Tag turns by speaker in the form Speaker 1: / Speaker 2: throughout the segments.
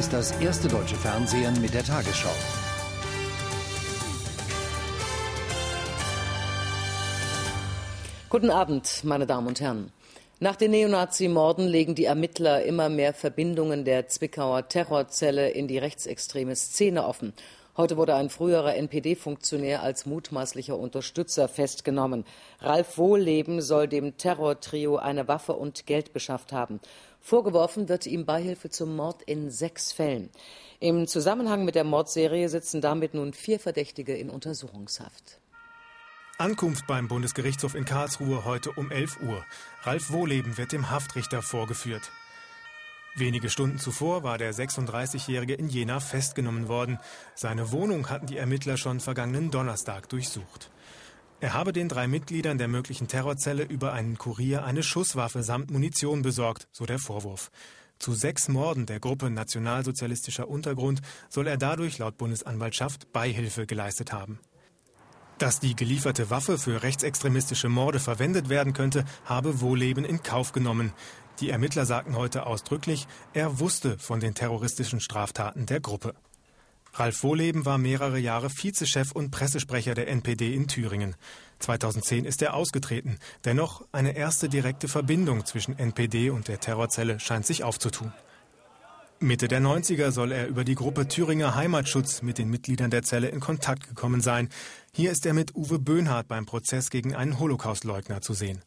Speaker 1: ist das erste deutsche Fernsehen mit der Tagesschau.
Speaker 2: Guten Abend, meine Damen und Herren. Nach den Neonazi-Morden legen die Ermittler immer mehr Verbindungen der Zwickauer Terrorzelle in die rechtsextreme Szene offen. Heute wurde ein früherer NPD-Funktionär als mutmaßlicher Unterstützer festgenommen. Ralf Wohlleben soll dem Terrortrio eine Waffe und Geld beschafft haben. Vorgeworfen wird ihm Beihilfe zum Mord in 6 Fällen. Im Zusammenhang mit der Mordserie sitzen damit nun 4 Verdächtige in Untersuchungshaft.
Speaker 3: Ankunft beim Bundesgerichtshof in Karlsruhe heute um 11 Uhr. Ralf Wohlleben wird dem Haftrichter vorgeführt. Wenige Stunden zuvor war der 36-Jährige in Jena festgenommen worden. Seine Wohnung hatten die Ermittler schon vergangenen Donnerstag durchsucht. Er habe den 3 Mitgliedern der möglichen Terrorzelle über einen Kurier eine Schusswaffe samt Munition besorgt, so der Vorwurf. Zu 6 Morden der Gruppe Nationalsozialistischer Untergrund soll er dadurch laut Bundesanwaltschaft Beihilfe geleistet haben. Dass die gelieferte Waffe für rechtsextremistische Morde verwendet werden könnte, habe Wohlleben in Kauf genommen. Die Ermittler sagten heute ausdrücklich, er wusste von den terroristischen Straftaten der Gruppe. Ralf Wohlleben war mehrere Jahre Vizechef und Pressesprecher der NPD in Thüringen. 2010 ist er ausgetreten. Dennoch eine erste direkte Verbindung zwischen NPD und der Terrorzelle scheint sich aufzutun. Mitte der 90er soll er über die Gruppe Thüringer Heimatschutz mit den Mitgliedern der Zelle in Kontakt gekommen sein. Hier ist er mit Uwe Böhnhardt beim Prozess gegen einen Holocaustleugner zu sehen.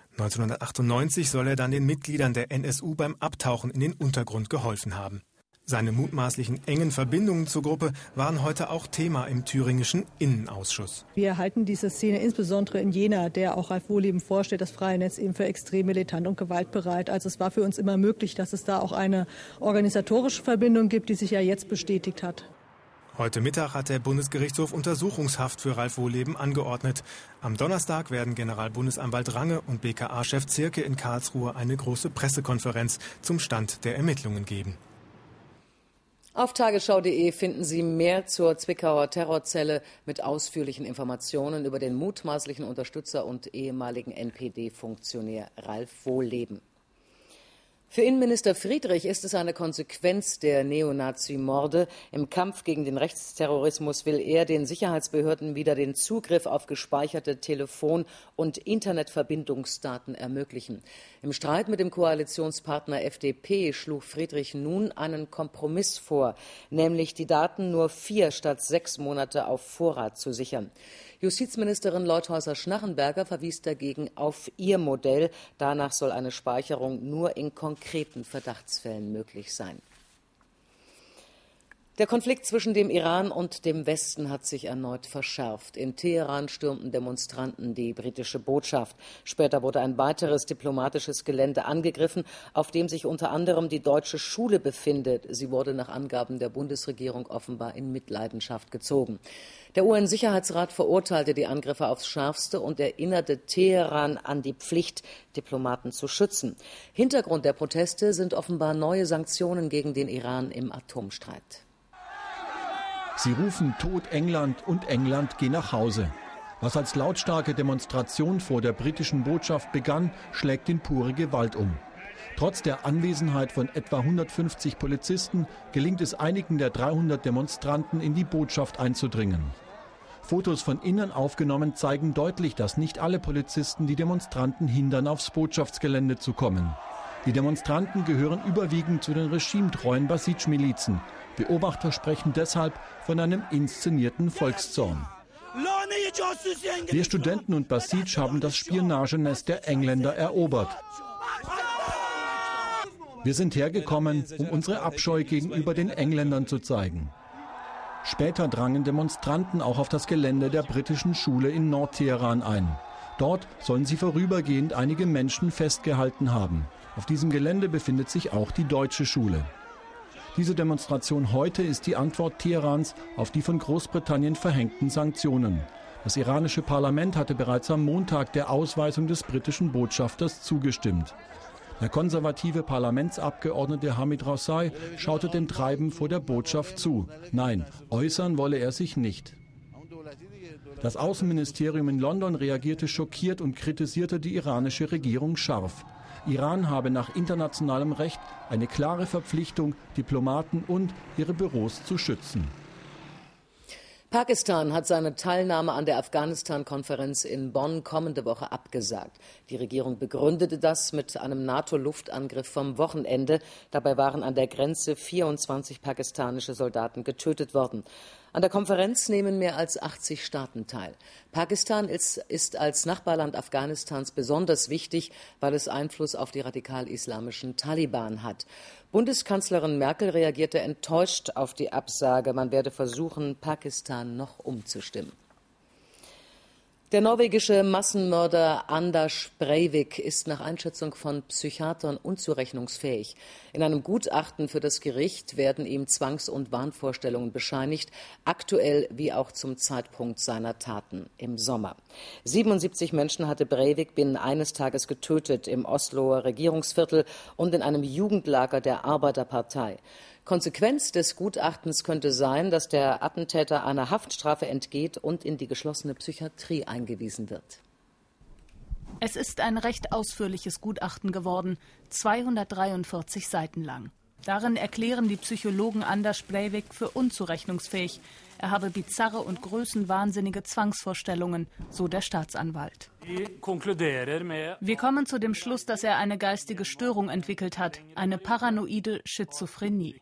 Speaker 3: 1998 soll er dann den Mitgliedern der NSU beim Abtauchen in den Untergrund geholfen haben. Seine mutmaßlichen engen Verbindungen zur Gruppe waren heute auch Thema im thüringischen Innenausschuss.
Speaker 4: Wir halten diese Szene insbesondere in Jena, der auch Ralf Wohlleben vorsteht, das freie Netz, eben für extrem militant und gewaltbereit. Also es war für uns immer möglich, dass es da auch eine organisatorische Verbindung gibt, die sich ja jetzt bestätigt hat.
Speaker 3: Heute Mittag hat der Bundesgerichtshof Untersuchungshaft für Ralf Wohlleben angeordnet. Am Donnerstag werden Generalbundesanwalt Range und BKA-Chef Zirke in Karlsruhe eine große Pressekonferenz zum Stand der Ermittlungen geben.
Speaker 2: Auf tagesschau.de finden Sie mehr zur Zwickauer Terrorzelle mit ausführlichen Informationen über den mutmaßlichen Unterstützer und ehemaligen NPD-Funktionär Ralf Wohlleben. Für Innenminister Friedrich ist es eine Konsequenz der Neonazi-Morde. Im Kampf gegen den Rechtsterrorismus will er den Sicherheitsbehörden wieder den Zugriff auf gespeicherte Telefon- und Internetverbindungsdaten ermöglichen. Im Streit mit dem Koalitionspartner FDP schlug Friedrich nun einen Kompromiss vor, nämlich die Daten nur 4 statt 6 Monate auf Vorrat zu sichern. Justizministerin Leuthäuser-Schnarrenberger verwies dagegen auf ihr Modell. Danach soll eine Speicherung nur in konkreten Verdachtsfällen möglich sein. Der Konflikt zwischen dem Iran und dem Westen hat sich erneut verschärft. In Teheran stürmten Demonstranten die britische Botschaft. Später wurde ein weiteres diplomatisches Gelände angegriffen, auf dem sich unter anderem die deutsche Schule befindet. Sie wurde nach Angaben der Bundesregierung offenbar in Mitleidenschaft gezogen. Der UN-Sicherheitsrat verurteilte die Angriffe aufs Schärfste und erinnerte Teheran an die Pflicht, Diplomaten zu schützen. Hintergrund der Proteste sind offenbar neue Sanktionen gegen den Iran im Atomstreit.
Speaker 5: Sie rufen Tod England und England geh nach Hause. Was als lautstarke Demonstration vor der britischen Botschaft begann, schlägt in pure Gewalt um. Trotz der Anwesenheit von etwa 150 Polizisten gelingt es einigen der 300 Demonstranten, in die Botschaft einzudringen. Fotos von innen aufgenommen zeigen deutlich, dass nicht alle Polizisten die Demonstranten hindern, aufs Botschaftsgelände zu kommen. Die Demonstranten gehören überwiegend zu den regimetreuen Basij-Milizen. Beobachter sprechen deshalb von einem inszenierten Volkszorn. Wir Studenten und Basij haben das Spionagenest der Engländer erobert. Wir sind hergekommen, um unsere Abscheu gegenüber den Engländern zu zeigen. Später drangen Demonstranten auch auf das Gelände der britischen Schule in Nordteheran ein. Dort sollen sie vorübergehend einige Menschen festgehalten haben. Auf diesem Gelände befindet sich auch die deutsche Schule. Diese Demonstration heute ist die Antwort Teherans auf die von Großbritannien verhängten Sanktionen. Das iranische Parlament hatte bereits am Montag der Ausweisung des britischen Botschafters zugestimmt. Der konservative Parlamentsabgeordnete Hamid Rausai schaute dem Treiben vor der Botschaft zu. Nein, äußern wolle er sich nicht. Das Außenministerium in London reagierte schockiert und kritisierte die iranische Regierung scharf. Iran habe nach internationalem Recht eine klare Verpflichtung, Diplomaten und ihre Büros zu schützen.
Speaker 2: Pakistan hat seine Teilnahme an der Afghanistan-Konferenz in Bonn kommende Woche abgesagt. Die Regierung begründete das mit einem NATO-Luftangriff vom Wochenende. Dabei waren an der Grenze 24 pakistanische Soldaten getötet worden. An der Konferenz nehmen mehr als 80 Staaten teil. Pakistan ist als Nachbarland Afghanistans besonders wichtig, weil es Einfluss auf die radikal-islamischen Taliban hat. Bundeskanzlerin Merkel reagierte enttäuscht auf die Absage. Man werde versuchen, Pakistan noch umzustimmen. Der norwegische Massenmörder Anders Breivik ist nach Einschätzung von Psychiatern unzurechnungsfähig. In einem Gutachten für das Gericht werden ihm Zwangs- und Wahnvorstellungen bescheinigt, aktuell wie auch zum Zeitpunkt seiner Taten im Sommer. 77 Menschen hatte Breivik binnen eines Tages getötet im Osloer Regierungsviertel und in einem Jugendlager der Arbeiterpartei. Konsequenz des Gutachtens könnte sein, dass der Attentäter einer Haftstrafe entgeht und in die geschlossene Psychiatrie eingewiesen wird.
Speaker 6: Es ist ein recht ausführliches Gutachten geworden, 243 Seiten lang. Darin erklären die Psychologen Anders Breivik für unzurechnungsfähig. Er habe bizarre und größenwahnsinnige Zwangsvorstellungen, so der Staatsanwalt. Wir kommen zu dem Schluss, dass er eine geistige Störung entwickelt hat, eine paranoide Schizophrenie.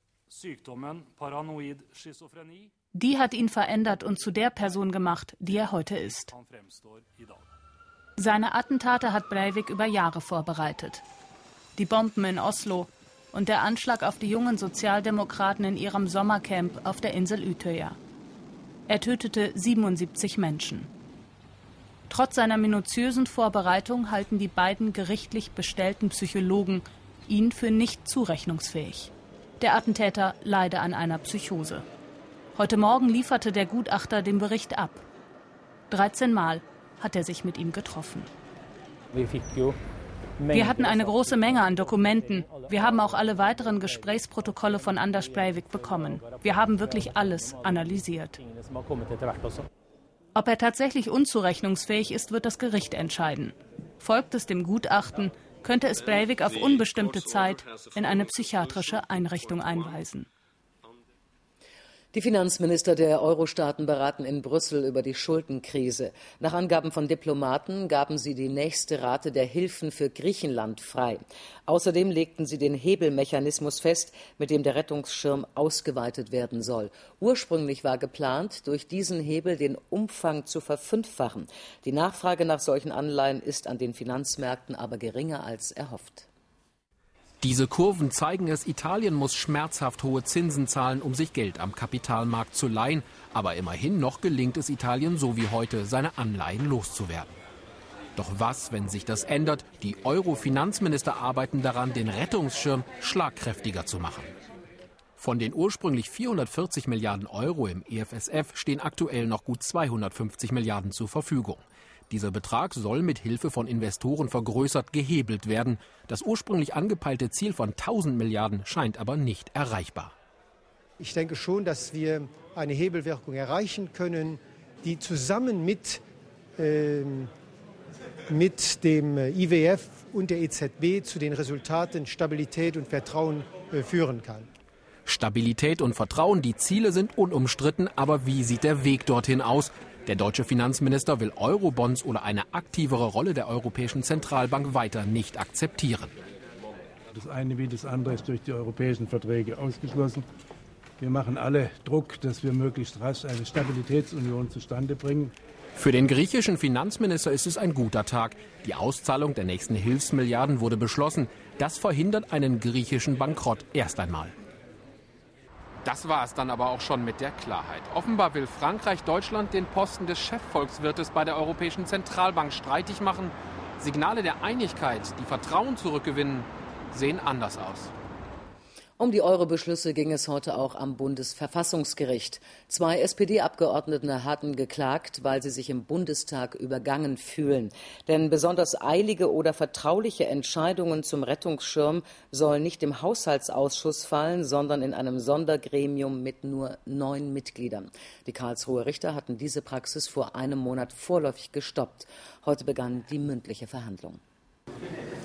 Speaker 6: Die hat ihn verändert und zu der Person gemacht, die er heute ist. Seine Attentate hat Breivik über Jahre vorbereitet. Die Bomben in Oslo und der Anschlag auf die jungen Sozialdemokraten in ihrem Sommercamp auf der Insel Utøya. Er tötete 77 Menschen. Trotz seiner minutiösen Vorbereitung halten die beiden gerichtlich bestellten Psychologen ihn für nicht zurechnungsfähig. Der Attentäter leide an einer Psychose. Heute Morgen lieferte der Gutachter den Bericht ab. 13 Mal hat er sich mit ihm getroffen. Wir hatten eine große Menge an Dokumenten. Wir haben auch alle weiteren Gesprächsprotokolle von Anders Breivik bekommen. Wir haben wirklich alles analysiert. Ob er tatsächlich unzurechnungsfähig ist, wird das Gericht entscheiden. Folgt es dem Gutachten, könnte es Breivik auf unbestimmte Zeit in eine psychiatrische Einrichtung einweisen.
Speaker 2: Die Finanzminister der Euro-Staaten beraten in Brüssel über die Schuldenkrise. Nach Angaben von Diplomaten gaben sie die nächste Rate der Hilfen für Griechenland frei. Außerdem legten sie den Hebelmechanismus fest, mit dem der Rettungsschirm ausgeweitet werden soll. Ursprünglich war geplant, durch diesen Hebel den Umfang zu verfünffachen. Die Nachfrage nach solchen Anleihen ist an den Finanzmärkten aber geringer als erhofft.
Speaker 7: Diese Kurven zeigen es, Italien muss schmerzhaft hohe Zinsen zahlen, um sich Geld am Kapitalmarkt zu leihen. Aber immerhin noch gelingt es Italien, so wie heute, seine Anleihen loszuwerden. Doch was, wenn sich das ändert? Die Euro-Finanzminister arbeiten daran, den Rettungsschirm schlagkräftiger zu machen. Von den ursprünglich 440 Milliarden Euro im EFSF stehen aktuell noch gut 250 Milliarden zur Verfügung. Dieser Betrag soll mit Hilfe von Investoren vergrößert gehebelt werden. Das ursprünglich angepeilte Ziel von 1000 Milliarden scheint aber nicht erreichbar.
Speaker 8: Ich denke schon, dass wir eine Hebelwirkung erreichen können, die zusammen mit dem IWF und der EZB zu den Resultaten Stabilität und Vertrauen führen kann.
Speaker 7: Stabilität und Vertrauen, die Ziele sind unumstritten, aber wie sieht der Weg dorthin aus? Der deutsche Finanzminister will Eurobonds oder eine aktivere Rolle der Europäischen Zentralbank weiter nicht akzeptieren.
Speaker 9: Das eine wie das andere ist durch die europäischen Verträge ausgeschlossen. Wir machen alle Druck, dass wir möglichst rasch eine Stabilitätsunion zustande bringen.
Speaker 7: Für den griechischen Finanzminister ist es ein guter Tag. Die Auszahlung der nächsten Hilfsmilliarden wurde beschlossen. Das verhindert einen griechischen Bankrott erst einmal. Das war es dann aber auch schon mit der Klarheit. Offenbar will Frankreich Deutschland den Posten des Chefvolkswirtes bei der Europäischen Zentralbank streitig machen. Signale der Einigkeit, die Vertrauen zurückgewinnen, sehen anders aus.
Speaker 2: Um die Euro-Beschlüsse ging es heute auch am Bundesverfassungsgericht. 2 SPD-Abgeordnete hatten geklagt, weil sie sich im Bundestag übergangen fühlen. Denn besonders eilige oder vertrauliche Entscheidungen zum Rettungsschirm sollen nicht im Haushaltsausschuss fallen, sondern in einem Sondergremium mit nur 9 Mitgliedern. Die Karlsruher Richter hatten diese Praxis vor einem Monat vorläufig gestoppt. Heute begann die mündliche Verhandlung.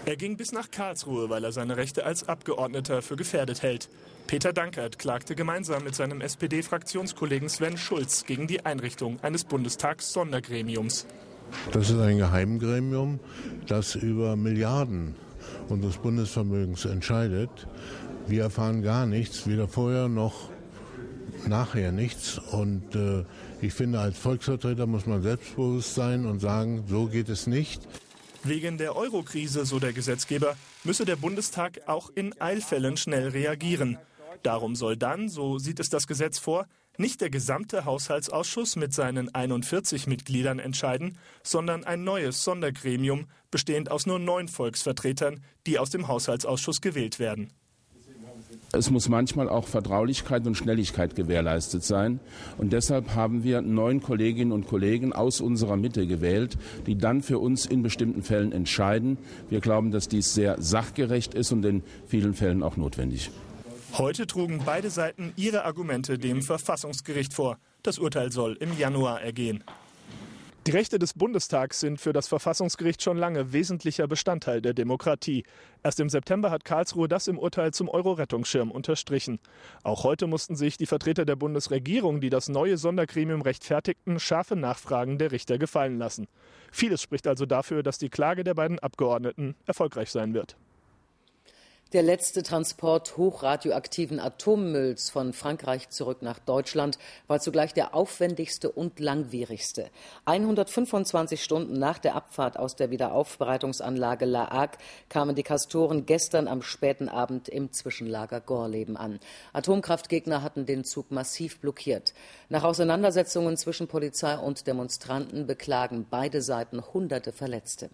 Speaker 10: Er ging bis nach Karlsruhe, weil er seine Rechte als Abgeordneter für gefährdet hält. Peter Dankert klagte gemeinsam mit seinem SPD-Fraktionskollegen Sven Schulz gegen die Einrichtung eines Bundestags-Sondergremiums.
Speaker 11: Das ist ein Geheimgremium, das über Milliarden unseres Bundesvermögens entscheidet. Wir erfahren gar nichts, weder vorher noch nachher nichts. Und ich finde, als Volksvertreter muss man selbstbewusst sein und sagen, so geht es nicht.
Speaker 10: Wegen der Euro-Krise, so der Gesetzgeber, müsse der Bundestag auch in Eilfällen schnell reagieren. Darum soll dann, so sieht es das Gesetz vor, nicht der gesamte Haushaltsausschuss mit seinen 41 Mitgliedern entscheiden, sondern ein neues Sondergremium, bestehend aus nur 9 Volksvertretern, die aus dem Haushaltsausschuss gewählt werden.
Speaker 12: Es muss manchmal auch Vertraulichkeit und Schnelligkeit gewährleistet sein. Und deshalb haben wir 9 Kolleginnen und Kollegen aus unserer Mitte gewählt, die dann für uns in bestimmten Fällen entscheiden. Wir glauben, dass dies sehr sachgerecht ist und in vielen Fällen auch notwendig.
Speaker 10: Heute trugen beide Seiten ihre Argumente dem Verfassungsgericht vor. Das Urteil soll im Januar ergehen. Die Rechte des Bundestags sind für das Verfassungsgericht schon lange wesentlicher Bestandteil der Demokratie. Erst im September hat Karlsruhe das im Urteil zum Euro-Rettungsschirm unterstrichen. Auch heute mussten sich die Vertreter der Bundesregierung, die das neue Sondergremium rechtfertigten, scharfe Nachfragen der Richter gefallen lassen. Vieles spricht also dafür, dass die Klage der beiden Abgeordneten erfolgreich sein wird.
Speaker 2: Der letzte Transport hochradioaktiven Atommülls von Frankreich zurück nach Deutschland war zugleich der aufwendigste und langwierigste. 125 Stunden nach der Abfahrt aus der Wiederaufbereitungsanlage La Hague kamen die Castoren gestern am späten Abend im Zwischenlager Gorleben an. Atomkraftgegner hatten den Zug massiv blockiert. Nach Auseinandersetzungen zwischen Polizei und Demonstranten beklagen beide Seiten Hunderte Verletzte.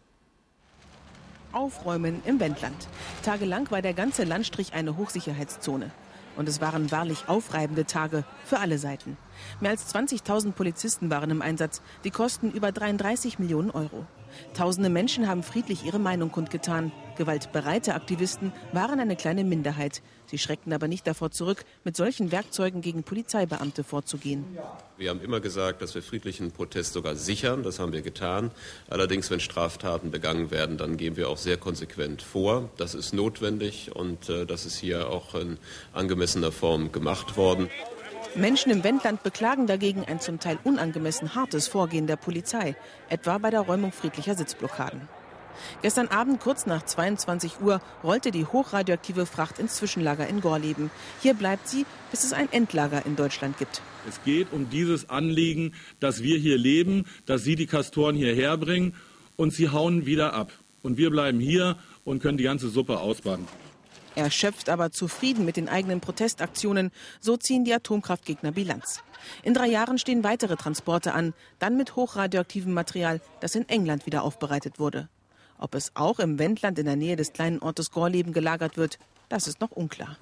Speaker 13: Aufräumen im Wendland. Tagelang war der ganze Landstrich eine Hochsicherheitszone. Und es waren wahrlich aufreibende Tage für alle Seiten. Mehr als 20.000 Polizisten waren im Einsatz. Die kosten über 33 Millionen Euro. Tausende Menschen haben friedlich ihre Meinung kundgetan. Gewaltbereite Aktivisten waren eine kleine Minderheit. Sie schreckten aber nicht davor zurück, mit solchen Werkzeugen gegen Polizeibeamte vorzugehen.
Speaker 14: Wir haben immer gesagt, dass wir friedlichen Protest sogar sichern. Das haben wir getan. Allerdings, wenn Straftaten begangen werden, dann gehen wir auch sehr konsequent vor. Das ist notwendig und das ist hier auch in angemessener Form gemacht worden.
Speaker 13: Menschen im Wendland beklagen dagegen ein zum Teil unangemessen hartes Vorgehen der Polizei, etwa bei der Räumung friedlicher Sitzblockaden. Gestern Abend kurz nach 22 Uhr rollte die hochradioaktive Fracht ins Zwischenlager in Gorleben. Hier bleibt sie, bis es ein Endlager in Deutschland gibt.
Speaker 15: Es geht um dieses Anliegen, dass wir hier leben, dass Sie die Castoren hierher bringen und sie hauen wieder ab. Und wir bleiben hier und können die ganze Suppe ausbaden.
Speaker 13: Erschöpft, aber zufrieden mit den eigenen Protestaktionen, so ziehen die Atomkraftgegner Bilanz. In 3 Jahren stehen weitere Transporte an, dann mit hochradioaktivem Material, das in England wieder aufbereitet wurde. Ob es auch im Wendland in der Nähe des kleinen Ortes Gorleben gelagert wird, das ist noch unklar.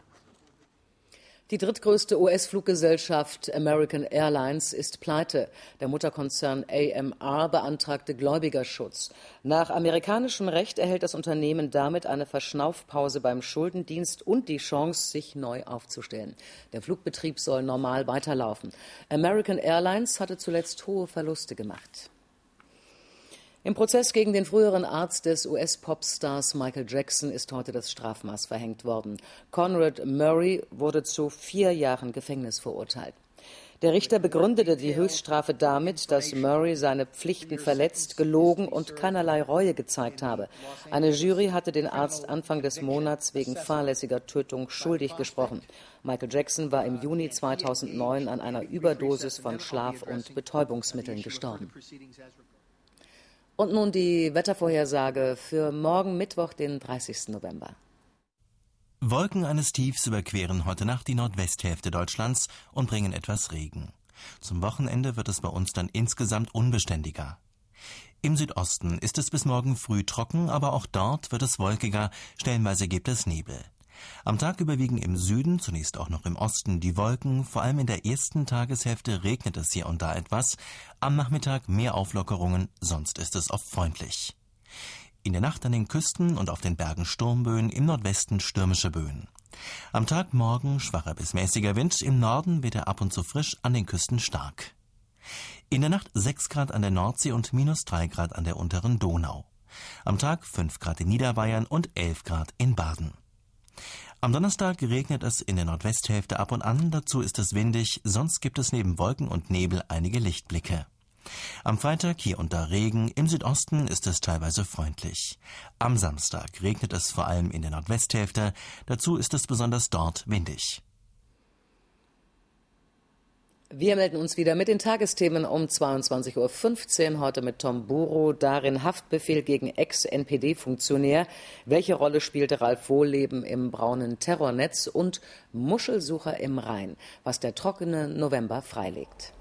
Speaker 2: Die drittgrößte US-Fluggesellschaft American Airlines ist pleite. Der Mutterkonzern AMR beantragte Gläubigerschutz. Nach amerikanischem Recht erhält das Unternehmen damit eine Verschnaufpause beim Schuldendienst und die Chance, sich neu aufzustellen. Der Flugbetrieb soll normal weiterlaufen. American Airlines hatte zuletzt hohe Verluste gemacht. Im Prozess gegen den früheren Arzt des US-Popstars Michael Jackson ist heute das Strafmaß verhängt worden. Conrad Murray wurde zu 4 Jahren Gefängnis verurteilt. Der Richter begründete die Höchststrafe damit, dass Murray seine Pflichten verletzt, gelogen und keinerlei Reue gezeigt habe. Eine Jury hatte den Arzt Anfang des Monats wegen fahrlässiger Tötung schuldig gesprochen. Michael Jackson war im Juni 2009 an einer Überdosis von Schlaf- und Betäubungsmitteln gestorben. Und nun die Wettervorhersage für morgen Mittwoch, den 30. November.
Speaker 16: Wolken eines Tiefs überqueren heute Nacht die Nordwesthälfte Deutschlands und bringen etwas Regen. Zum Wochenende wird es bei uns dann insgesamt unbeständiger. Im Südosten ist es bis morgen früh trocken, aber auch dort wird es wolkiger, stellenweise gibt es Nebel. Am Tag überwiegen im Süden, zunächst auch noch im Osten, die Wolken. Vor allem in der ersten Tageshälfte regnet es hier und da etwas. Am Nachmittag mehr Auflockerungen, sonst ist es oft freundlich. In der Nacht an den Küsten und auf den Bergen Sturmböen, im Nordwesten stürmische Böen. Am Tag morgen schwacher bis mäßiger Wind, im Norden weht er ab und zu frisch, an den Küsten stark. In der Nacht 6 Grad an der Nordsee und -3 Grad an der unteren Donau. Am Tag 5 Grad in Niederbayern und 11 Grad in Baden. Am Donnerstag regnet es in der Nordwesthälfte ab und an, dazu ist es windig, sonst gibt es neben Wolken und Nebel einige Lichtblicke. Am Freitag hier und da Regen, im Südosten ist es teilweise freundlich. Am Samstag regnet es vor allem in der Nordwesthälfte, dazu ist es besonders dort windig.
Speaker 2: Wir melden uns wieder mit den Tagesthemen um 22.15 Uhr, heute mit Tom Buro. Darin Haftbefehl gegen Ex-NPD-Funktionär. Welche Rolle spielte Ralf Wohlleben im braunen Terrornetz? Und Muschelsucher im Rhein, was der trockene November freilegt.